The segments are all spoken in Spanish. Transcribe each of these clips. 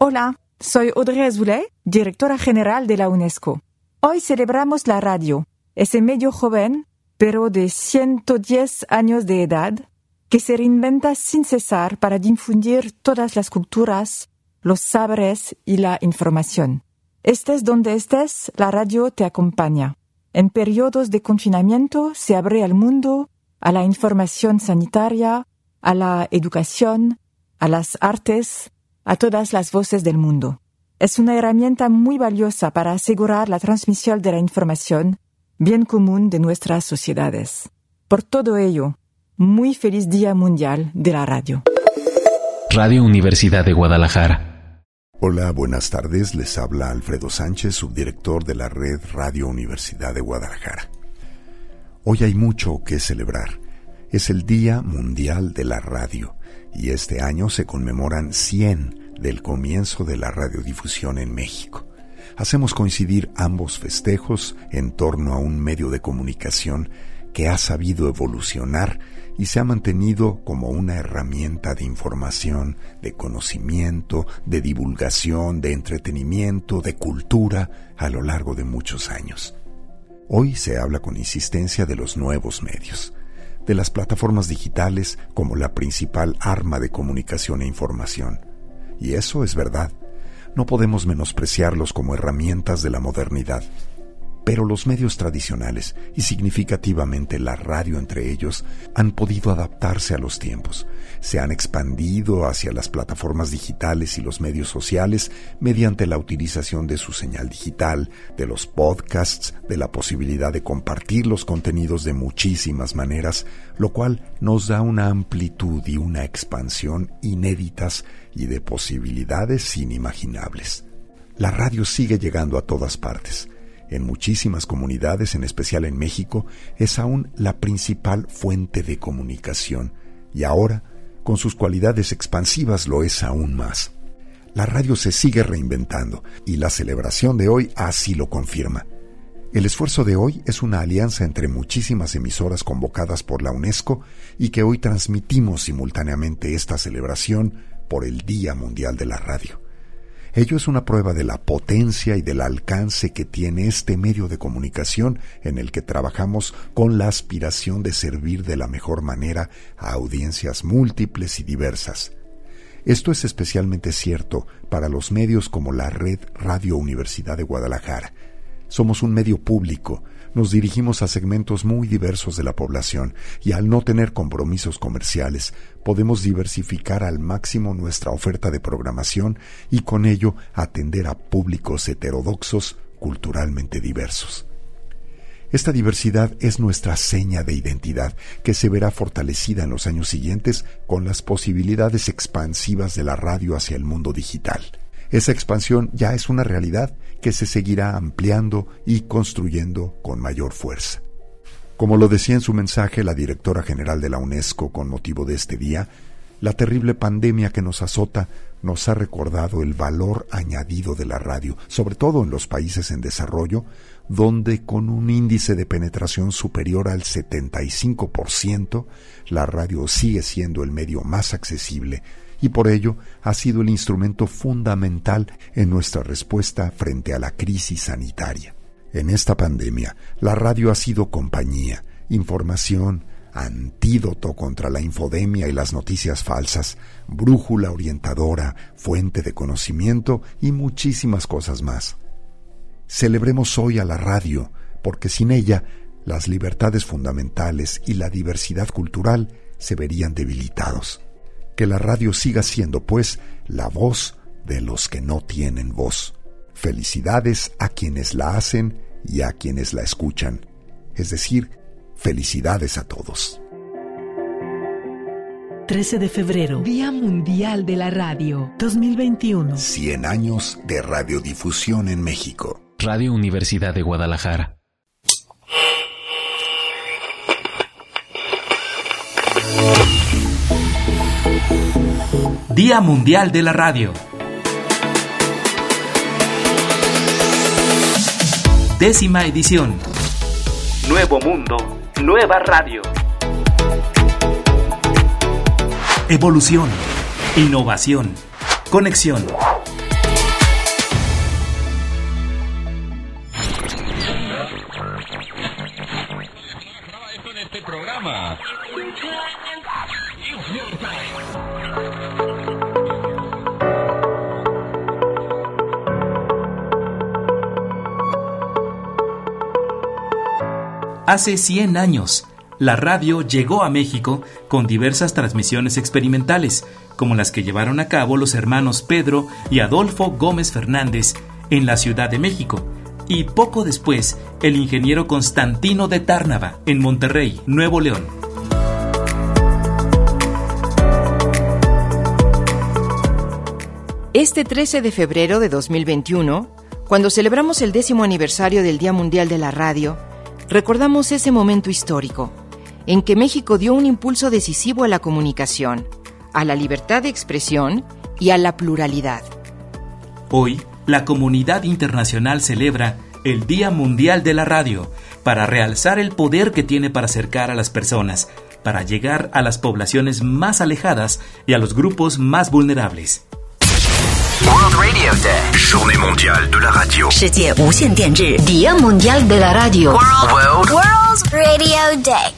Hola, soy Audrey Azoulay, directora general de la UNESCO. Hoy celebramos la radio, ese medio joven, pero de 110 años de edad, que se reinventa sin cesar para difundir todas las culturas, los saberes y la información. Estés donde estés, la radio te acompaña. En periodos de confinamiento se abre al mundo, a la información sanitaria, a la educación, a las artes, a todas las voces del mundo. Es una herramienta muy valiosa para asegurar la transmisión de la información, bien común de nuestras sociedades. Por todo ello, muy feliz Día Mundial de la Radio. Radio Universidad de Guadalajara. Hola, buenas tardes. Les habla Alfredo Sánchez, subdirector de la red Radio Universidad de Guadalajara. Hoy hay mucho que celebrar. Es el Día Mundial de la Radio y este año se conmemoran 100 del comienzo de la radiodifusión en México. Hacemos coincidir ambos festejos en torno a un medio de comunicación que ha sabido evolucionar y se ha mantenido como una herramienta de información, de conocimiento, de divulgación, de entretenimiento, de cultura a lo largo de muchos años. Hoy se habla con insistencia de los nuevos medios, de las plataformas digitales como la principal arma de comunicación e información. Y eso es verdad. No podemos menospreciarlos como herramientas de la modernidad. Pero los medios tradicionales, y significativamente la radio entre ellos, han podido adaptarse a los tiempos. Se han expandido hacia las plataformas digitales y los medios sociales mediante la utilización de su señal digital, de los podcasts, de la posibilidad de compartir los contenidos de muchísimas maneras, lo cual nos da una amplitud y una expansión inéditas y de posibilidades inimaginables. La radio sigue llegando a todas partes. En muchísimas comunidades, en especial en México, es aún la principal fuente de comunicación y ahora, con sus cualidades expansivas, lo es aún más. La radio se sigue reinventando y la celebración de hoy así lo confirma. El esfuerzo de hoy es una alianza entre muchísimas emisoras convocadas por la UNESCO y que hoy transmitimos simultáneamente esta celebración por el Día Mundial de la Radio. Ello es una prueba de la potencia y del alcance que tiene este medio de comunicación en el que trabajamos con la aspiración de servir de la mejor manera a audiencias múltiples y diversas. Esto es especialmente cierto para los medios como la red Radio Universidad de Guadalajara. Somos un medio público, nos dirigimos a segmentos muy diversos de la población y al no tener compromisos comerciales, podemos diversificar al máximo nuestra oferta de programación y con ello atender a públicos heterodoxos culturalmente diversos. Esta diversidad es nuestra seña de identidad que se verá fortalecida en los años siguientes con las posibilidades expansivas de la radio hacia el mundo digital. Esa expansión ya es una realidad que se seguirá ampliando y construyendo con mayor fuerza. Como lo decía en su mensaje la directora general de la UNESCO con motivo de este día, la terrible pandemia que nos azota nos ha recordado el valor añadido de la radio, sobre todo en los países en desarrollo, donde con un índice de penetración superior al 75%, la radio sigue siendo el medio más accesible y por ello ha sido el instrumento fundamental en nuestra respuesta frente a la crisis sanitaria. En esta pandemia, la radio ha sido compañía, información, antídoto contra la infodemia y las noticias falsas, brújula orientadora, fuente de conocimiento y muchísimas cosas más. Celebremos hoy a la radio, porque sin ella, las libertades fundamentales y la diversidad cultural se verían debilitados. Que la radio siga siendo, pues, la voz de los que no tienen voz. Felicidades a quienes la hacen y a quienes la escuchan. Es decir, felicidades a todos. 13 de febrero, Día Mundial de la Radio, 2021. 100 años de radiodifusión en México. Radio Universidad de Guadalajara. Día Mundial de la Radio. 10ª edición. Nuevo mundo, nueva radio. Evolución, innovación, conexión. Hace 100 años, la radio llegó a México con diversas transmisiones experimentales, como las que llevaron a cabo los hermanos Pedro y Adolfo Gómez Fernández en la Ciudad de México, y poco después el ingeniero Constantino de Tárnava en Monterrey, Nuevo León. Este 13 de febrero de 2021, cuando celebramos el 10º aniversario del Día Mundial de la Radio, recordamos ese momento histórico en que México dio un impulso decisivo a la comunicación, a la libertad de expresión y a la pluralidad. Hoy, la comunidad internacional celebra el Día Mundial de la Radio para realzar el poder que tiene para acercar a las personas, para llegar a las poblaciones más alejadas y a los grupos más vulnerables. World Radio Day. Journée mondiale de la radio. 世界无线电日 Día Mundial de la Radio. World Radio Day.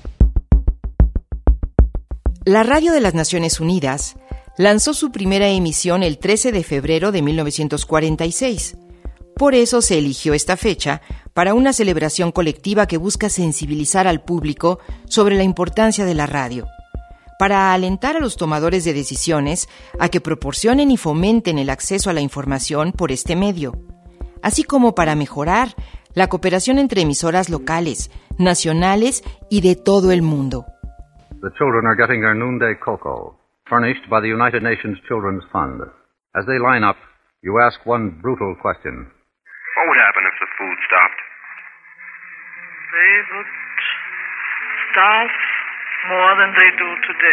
La Radio de las Naciones Unidas lanzó su primera emisión el 13 de febrero de 1946. Por eso se eligió esta fecha para una celebración colectiva que busca sensibilizar al público sobre la importancia de la radio, para alentar a los tomadores de decisiones a que proporcionen y fomenten el acceso a la información por este medio, así como para mejorar la cooperación entre emisoras locales, nacionales y de todo el mundo. The children are getting their noonday cocoa, furnished by the United Nations Children's Fund. As they line up, you ask one brutal question. What would happen if the food stopped? They would starve more than they do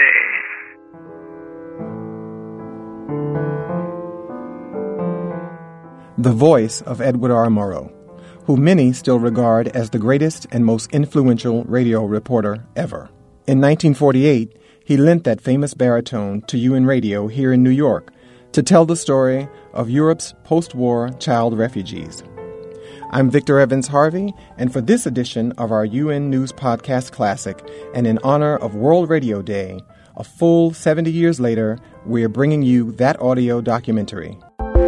today. The voice of Edward R. Murrow, who many still regard as the greatest and most influential radio reporter ever. In 1948, he lent that famous baritone to UN Radio here in New York to tell the story of Europe's post-war child refugees. I'm Victor Evans Harvey, and for this edition of our UN News Podcast Classic, and in honor of World Radio Day, a full 70 years later, we're bringing you that audio documentary.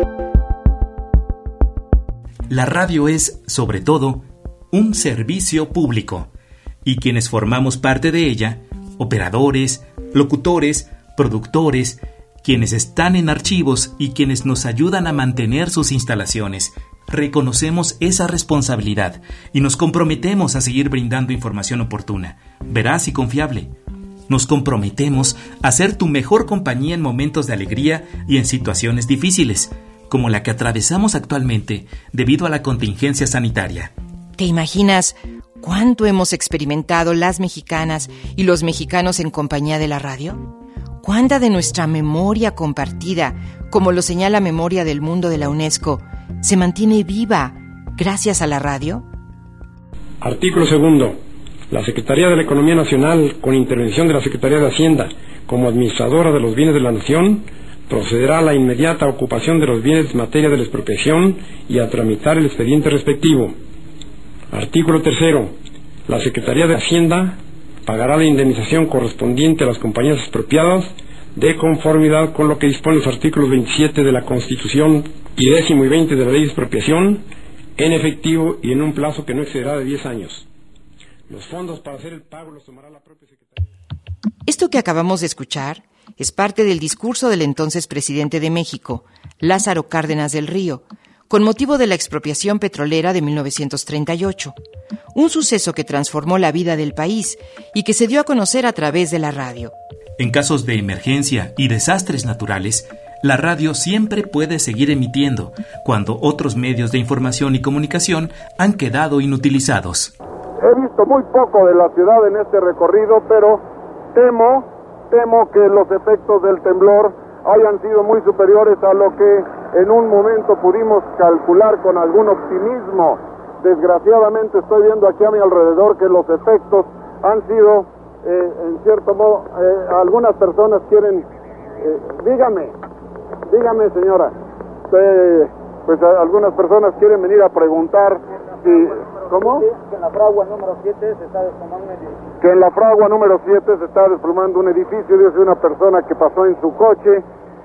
La radio es, sobre todo, un servicio público, y quienes formamos parte de ella, operadores, locutores, productores, quienes están en archivos y quienes nos ayudan a mantener sus instalaciones, reconocemos esa responsabilidad y nos comprometemos a seguir brindando información oportuna, veraz y confiable. Nos comprometemos a ser tu mejor compañía en momentos de alegría y en situaciones difíciles, como la que atravesamos actualmente debido a la contingencia sanitaria. ¿Te imaginas cuánto hemos experimentado las mexicanas y los mexicanos en compañía de la radio? ¿Cuánta de nuestra memoria compartida, como lo señala Memoria del Mundo de la UNESCO, se mantiene viva gracias a la radio? Artículo 2. La Secretaría de la Economía Nacional, con intervención de la Secretaría de Hacienda, como administradora de los bienes de la nación, procederá a la inmediata ocupación de los bienes en materia de la expropiación y a tramitar el expediente respectivo. Artículo 3. La Secretaría de Hacienda pagará la indemnización correspondiente a las compañías expropiadas de conformidad con lo que disponen los artículos 27 de la Constitución y 10 y 20 de la Ley de Expropiación, en efectivo y en un plazo que no excederá de 10 años. Los fondos para hacer el pago los tomará la propia Secretaría. Esto que acabamos de escuchar es parte del discurso del entonces presidente de México, Lázaro Cárdenas del Río, con motivo de la expropiación petrolera de 1938, un suceso que transformó la vida del país y que se dio a conocer a través de la radio. En casos de emergencia y desastres naturales, la radio siempre puede seguir emitiendo cuando otros medios de información y comunicación han quedado inutilizados. He visto muy poco de la ciudad en este recorrido, pero temo que los efectos del temblor hayan sido muy superiores a lo que en un momento pudimos calcular con algún optimismo. Desgraciadamente estoy viendo aquí a mi alrededor que los efectos han sido, en cierto modo, algunas personas quieren, dígame señora, pues algunas personas quieren venir a preguntar si, ¿cómo? Que en la fragua número 7 se está desplomando un edificio. Que en la fragua número 7 se está desplomando un edificio, dice una persona que pasó en su coche,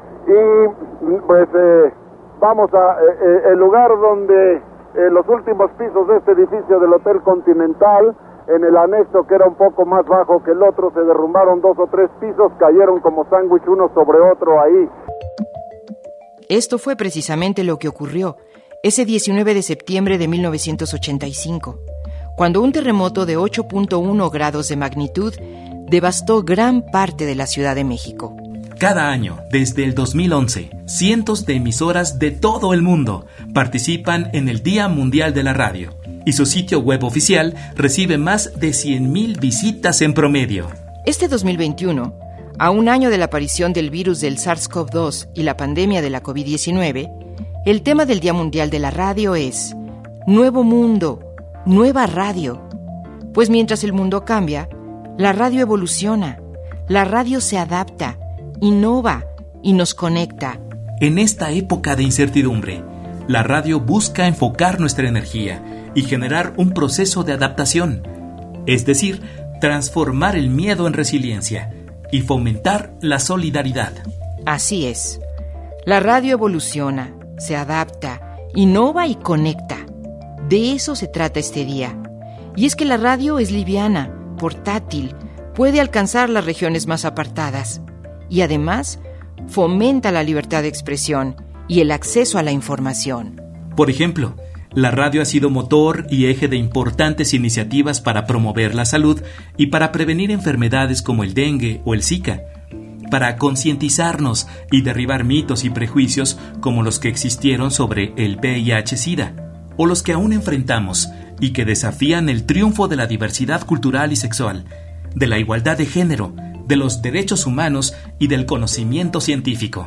y pues vamos a el lugar donde los últimos pisos de este edificio del Hotel Continental en el anexo, que era un poco más bajo que el otro, se derrumbaron 2 o 3 pisos, cayeron como sándwich uno sobre otro ahí. Esto fue precisamente lo que ocurrió ese 19 de septiembre de 1985, cuando un terremoto de 8.1 grados de magnitud devastó gran parte de la Ciudad de México. Cada año, desde el 2011, cientos de emisoras de todo el mundo participan en el Día Mundial de la Radio, y su sitio web oficial recibe más de 100,000 visitas en promedio. Este 2021, a un año de la aparición del virus del SARS-CoV-2 y la pandemia de la COVID-19, el tema del Día Mundial de la Radio es Nuevo Mundo, Nueva Radio. Pues mientras el mundo cambia, la radio evoluciona, la radio se adapta, innova y nos conecta. En esta época de incertidumbre, la radio busca enfocar nuestra energía y generar un proceso de adaptación, es decir, transformar el miedo en resiliencia y fomentar la solidaridad. Así es. La radio evoluciona, se adapta, innova y conecta. De eso se trata este día. Y es que la radio es liviana, portátil, puede alcanzar las regiones más apartadas y además fomenta la libertad de expresión y el acceso a la información. Por ejemplo, la radio ha sido motor y eje de importantes iniciativas para promover la salud y para prevenir enfermedades como el dengue o el Zika, para concientizarnos y derribar mitos y prejuicios como los que existieron sobre el VIH-Sida, o los que aún enfrentamos y que desafían el triunfo de la diversidad cultural y sexual, de la igualdad de género, de los derechos humanos y del conocimiento científico.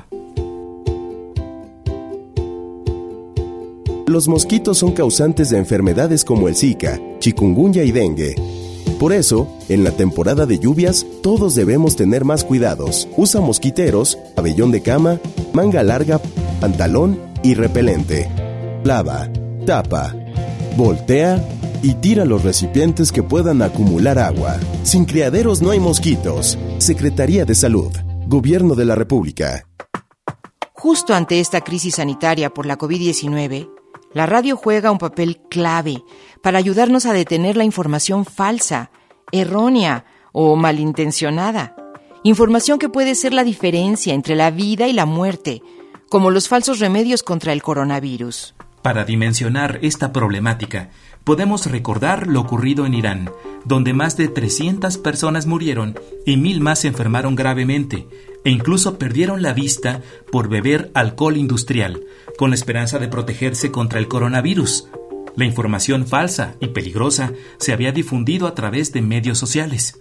Los mosquitos son causantes de enfermedades como el Zika, chikungunya y dengue. Por eso, en la temporada de lluvias, todos debemos tener más cuidados. Usa mosquiteros, pabellón de cama, manga larga, pantalón y repelente. Lava, tapa, voltea y tira los recipientes que puedan acumular agua. Sin criaderos no hay mosquitos. Secretaría de Salud, Gobierno de la República. Justo ante esta crisis sanitaria por la COVID-19, la radio juega un papel clave para ayudarnos a detener la información falsa, errónea o malintencionada. Información que puede ser la diferencia entre la vida y la muerte, como los falsos remedios contra el coronavirus. Para dimensionar esta problemática, podemos recordar lo ocurrido en Irán, donde más de 300 personas murieron y 1,000 más se enfermaron gravemente e incluso perdieron la vista por beber alcohol industrial, con la esperanza de protegerse contra el coronavirus. La información falsa y peligrosa se había difundido a través de medios sociales.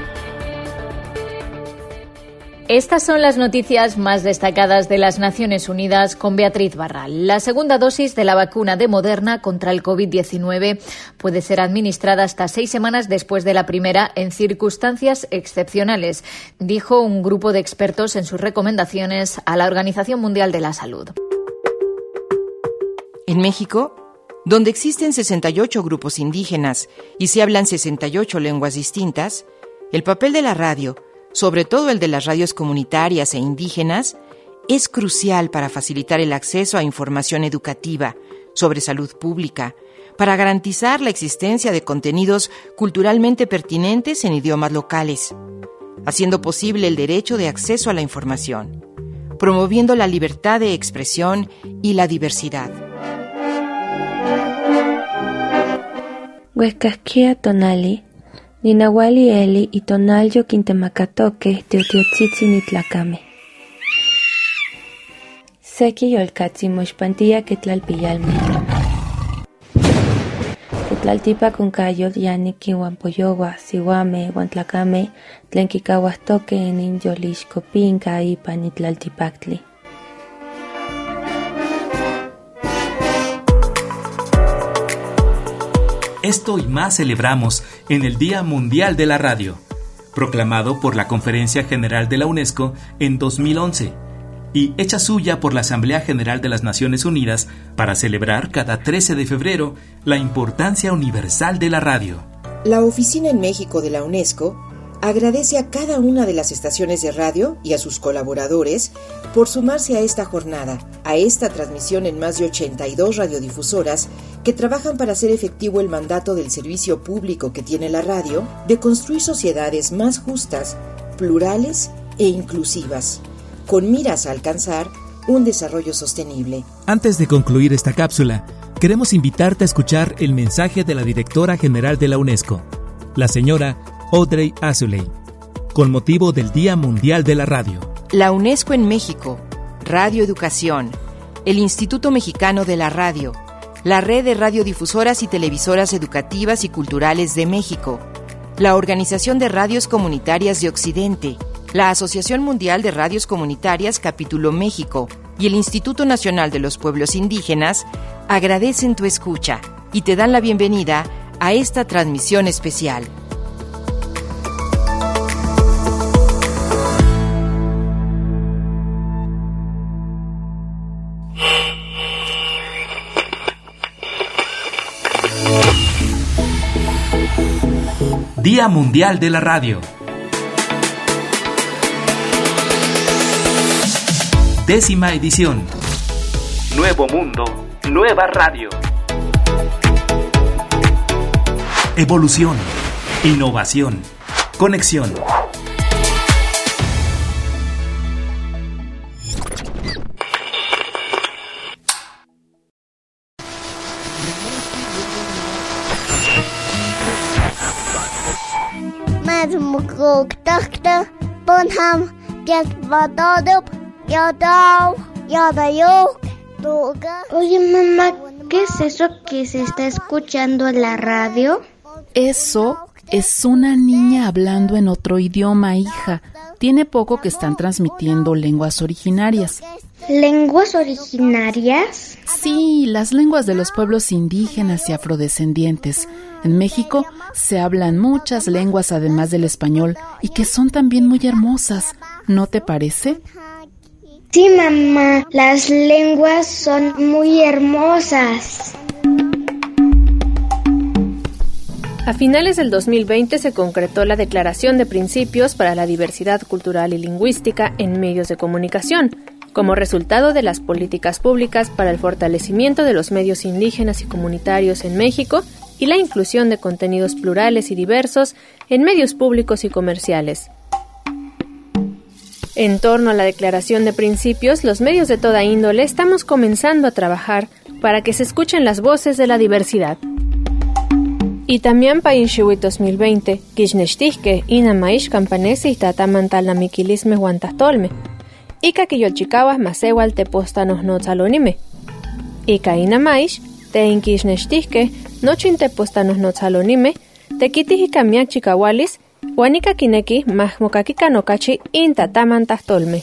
Estas son las noticias más destacadas de las Naciones Unidas con Beatriz Barral. La segunda dosis de la vacuna de Moderna contra el COVID-19 puede ser administrada hasta 6 semanas después de la primera en circunstancias excepcionales, dijo un grupo de expertos en sus recomendaciones a la Organización Mundial de la Salud. En México, donde existen 68 grupos indígenas y se hablan 68 lenguas distintas, el papel de la radio, sobre todo el de las radios comunitarias e indígenas, es crucial para facilitar el acceso a información educativa sobre salud pública, para garantizar la existencia de contenidos culturalmente pertinentes en idiomas locales, haciendo posible el derecho de acceso a la información, promoviendo la libertad de expresión y la diversidad. Huescasquia tonali, Ninawali Eli y Tonalyo Quintemacatoque Teotiotzitzi Nitlacame. Seki Yolcatzi Moxpantilla Quetlalpillalme. Quetlaltipa con Cayo Yaniki Huampoyowa, Sihuame, Huantlacame, Tlenquicahuastoque en Yolixcopinca y Panitlaltipactli. Esto y más celebramos en el Día Mundial de la Radio, proclamado por la Conferencia General de la UNESCO en 2011 y hecha suya por la Asamblea General de las Naciones Unidas para celebrar cada 13 de febrero la importancia universal de la radio. La Oficina en México de la UNESCO agradece a cada una de las estaciones de radio y a sus colaboradores por sumarse a esta jornada, a esta transmisión en más de 82 radiodifusoras que trabajan para hacer efectivo el mandato del servicio público que tiene la radio de construir sociedades más justas, plurales e inclusivas, con miras a alcanzar un desarrollo sostenible. Antes de concluir esta cápsula, queremos invitarte a escuchar el mensaje de la directora general de la UNESCO, la señora Audrey Azoulay, con motivo del Día Mundial de la Radio. La UNESCO en México, Radio Educación, el Instituto Mexicano de la Radio, la Red de Radiodifusoras y Televisoras Educativas y Culturales de México, la Organización de Radios Comunitarias de Occidente, la Asociación Mundial de Radios Comunitarias Capítulo México y el Instituto Nacional de los Pueblos Indígenas agradecen tu escucha y te dan la bienvenida a esta transmisión especial. Día Mundial de la Radio. 10ª edición. Nuevo mundo, nueva radio. Evolución, innovación, conexión. Oye, mamá, ¿qué es eso que se está escuchando en la radio? Eso es una niña hablando en otro idioma, hija. Tiene poco que están transmitiendo lenguas originarias. ¿Lenguas originarias? Sí, las lenguas de los pueblos indígenas y afrodescendientes. En México se hablan muchas lenguas además del español y que son también muy hermosas. ¿No te parece? Sí, mamá, las lenguas son muy hermosas. A finales del 2020 se concretó la Declaración de Principios para la Diversidad Cultural y Lingüística en Medios de Comunicación, como resultado de las políticas públicas para el fortalecimiento de los medios indígenas y comunitarios en México y la inclusión de contenidos plurales y diversos en medios públicos y comerciales. En torno a la Declaración de Principios, los medios de toda índole estamos comenzando a trabajar para que se escuchen las voces de la diversidad. Y también para Inshiwit 2020, Kishnestihke, Inamaish, Campanesi y Tatamantalamiquilisme Huantastolme. Ika Kiyolchikawas Masewal Tepostanos Notzalonime. Ika Inamaish, Te Inkishnestihke, Nochin Tepostanos Notzalonime, Tekitih y Kamiak Chikawalis, Huanika Kineki, Mahmokakika Nokachi, Intatamantastolme.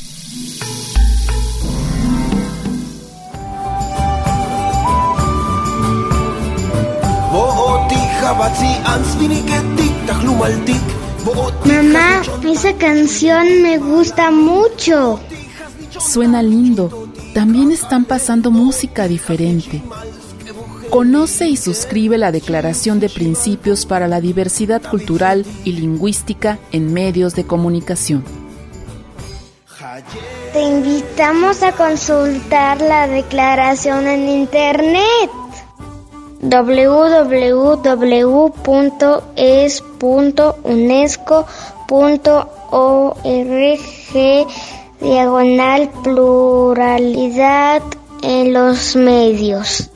Mamá, esa canción me gusta mucho. Suena lindo. También están pasando música diferente. Conoce y suscribe la Declaración de Principios para la Diversidad Cultural y Lingüística en Medios de Comunicación. Te invitamos a consultar la declaración en internet. www.es.unesco.org/pluralidad en los medios.